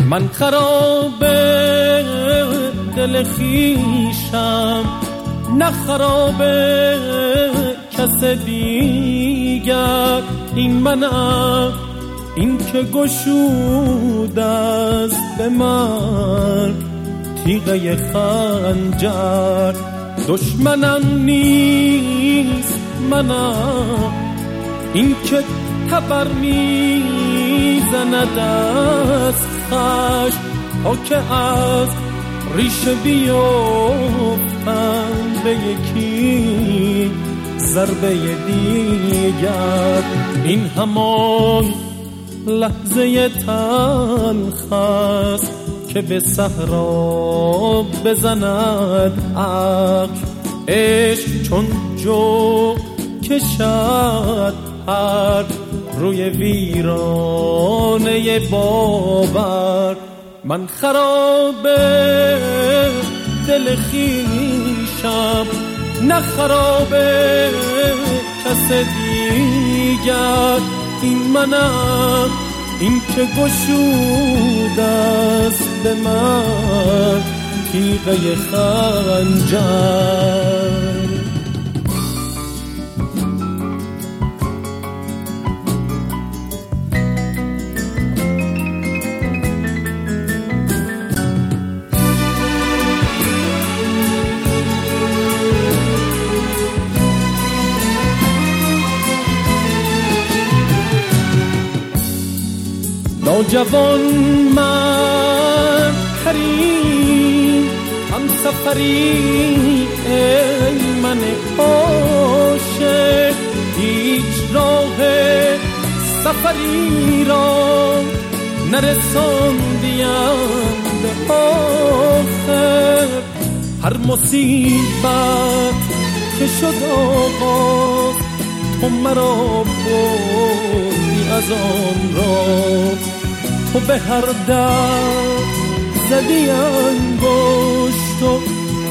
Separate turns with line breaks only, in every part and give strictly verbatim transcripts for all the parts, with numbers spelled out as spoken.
من خراب دل خویشم، نه خراب کس دیگر. این منم، این که گشود است به من تیغه خنجر. دشمنم نیست منم، این که تبر میزند از خشم. تا که از ریشه بیفتم به یکی ضربه دیگر. این همان لحظه تلخ است که به صحرا بزند عقل. عشق چون جو کشد پر روی ویرانه باور. من خراب دل خویشم، نه خراب کس دیگر. این منم، این که گشود است به من تیغه خنجر. نوجوان من حریم هم سفری، ای من عاشق هیچ راه سفری را نرساندیم به آخر. هر مصیبت که شد آغاز تو مرا بردی از آن را. تو به هر در زدی انگشت و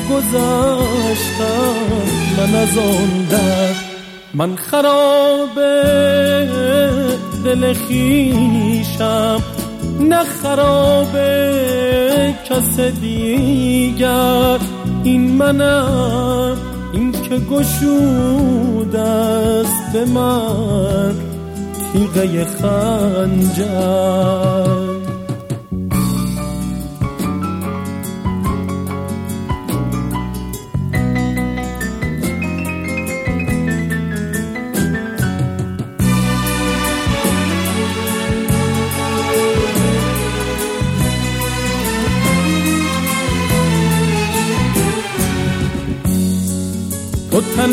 گذشتم من از آن در. من خراب دل خویشم، نه خراب کس دیگر. این منم، این که گشود است به من تیغه خنجر. تو تن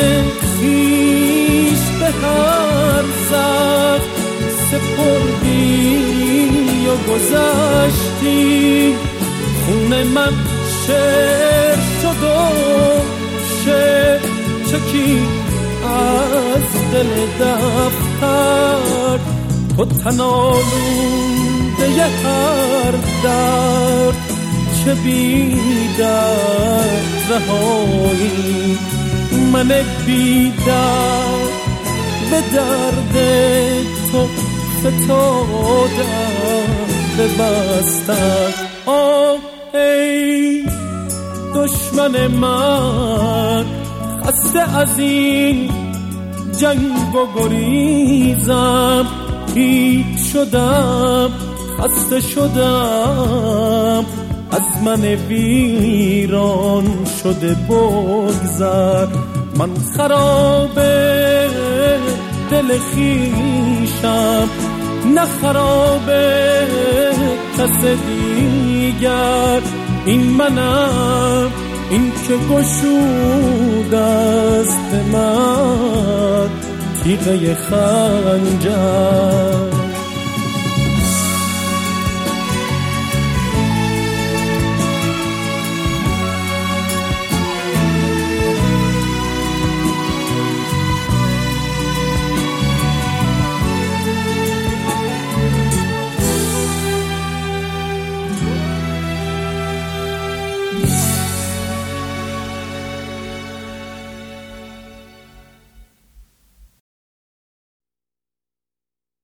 خویش به هر زخم سپردی و گذشتی. خون من شعر شد و شعر چکی از دل دفتر. تو تن آلوده هر درد، چه بی درد رهایی. من بی درد به درد تو فتادم به بستر. آه ای دشمن من، خسته از این جنگ و گریزم. هیچ شدم، خسته شدم، از من ویران شده بگذر. من خراب دل خویشم، نه خراب کس دیگر. این منم، این که گشود است به من تیغه خنجر.